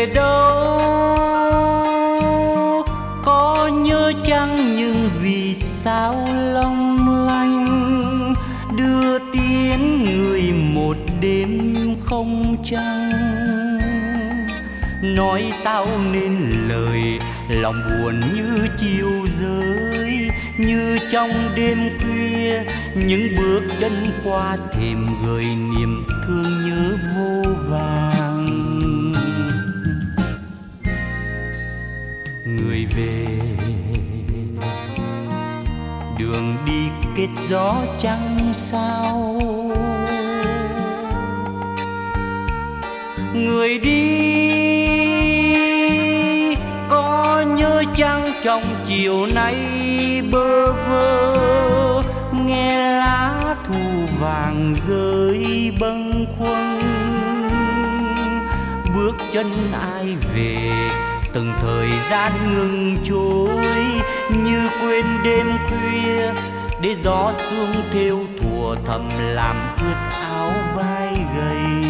về đâu, có nhớ chăng nhưng vì sao long lanh đưa tiến người một đêm không trăng. Nói sao nên lời lòng buồn như chiều rơi, như trong đêm khuya những bước chân qua thềm gợi niềm thương nhớ vô vàng. Người về đường đi kết gió trăng sao, người đi có nhớ chăng trong chiều nay bơ vơ nghe lá thu vàng rơi bâng khuâng. Bước chân ai về từng thời gian ngừng trôi, như quên đêm khuya để gió sương thêu thùa thầm làm ướt áo vai gầy.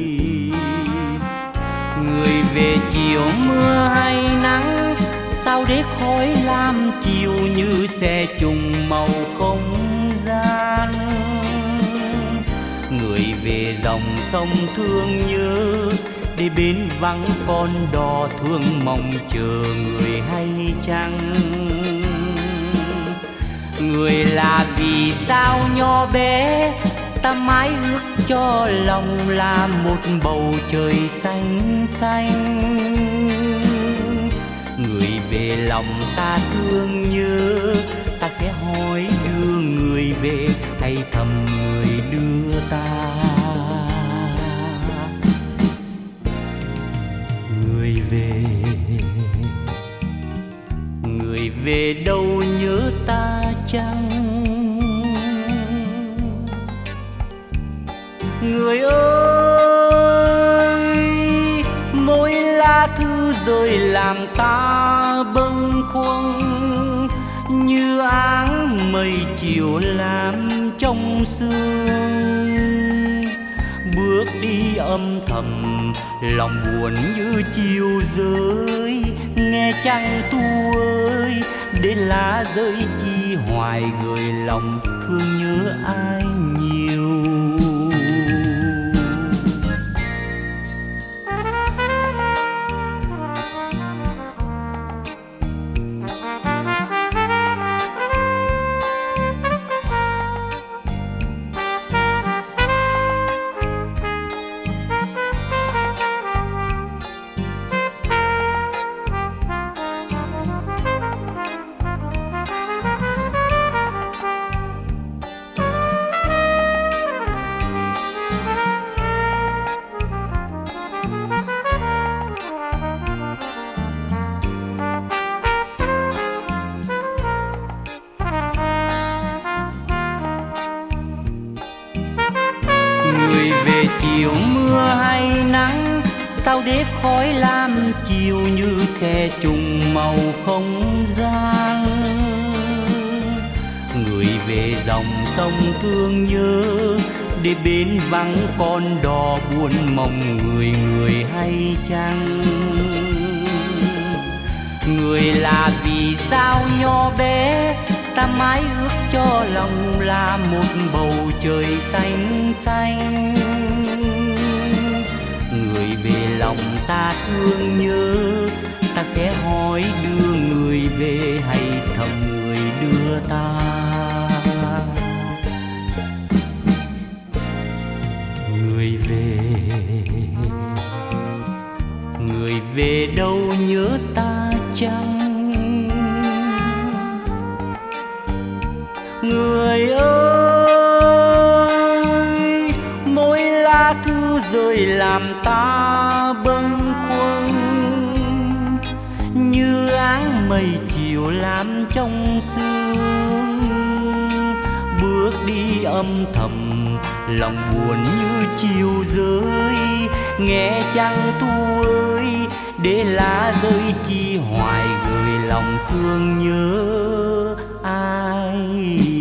Người về chiều mưa hay nắng, sao để khói lam chiều như xe trùng màu không gian. Người về dòng sông thương nhớ, để bến vắng con đò thương mong chờ người hay chăng. Người là vì sao nho bé, ta mãi ước cho lòng là một bầu trời xanh xanh. Người về lòng ta thương nhớ, ta khẽ hỏi đưa người về hay thầm người đưa ta. Người về đâu nhớ ta chăng. Người ơi, mỗi lá thư rơi làm ta bâng khuâng, như áng mây chiều làm trong sương. Bước đi âm thầm lòng buồn như chiều rơi, nghe trăng tu ơi để lá rơi chi hoài gợi lòng thương nhớ ai nhiều. Chiều mưa hay nắng, sao để khói lam chiều như xe trùng màu không gian. Người về dòng sông thương nhớ, để bến vắng con đò buồn mong người người hay chăng. Người là vì sao nho bé, ta mãi ước cho lòng là một bầu trời xanh xanh. Người về lòng ta thương nhớ, ta khẽ hỏi đưa người về hay thầm người đưa ta. Người về đâu nhớ ta chăng. Người ơi, mỗi lá thư rơi làm ta bâng khuâng, như áng mây chiều làm trong sương. Bước đi âm thầm lòng buồn như chiều rơi, nghe trăng thu ơi để lá rơi chi hoài gửi lòng thương nhớ ai.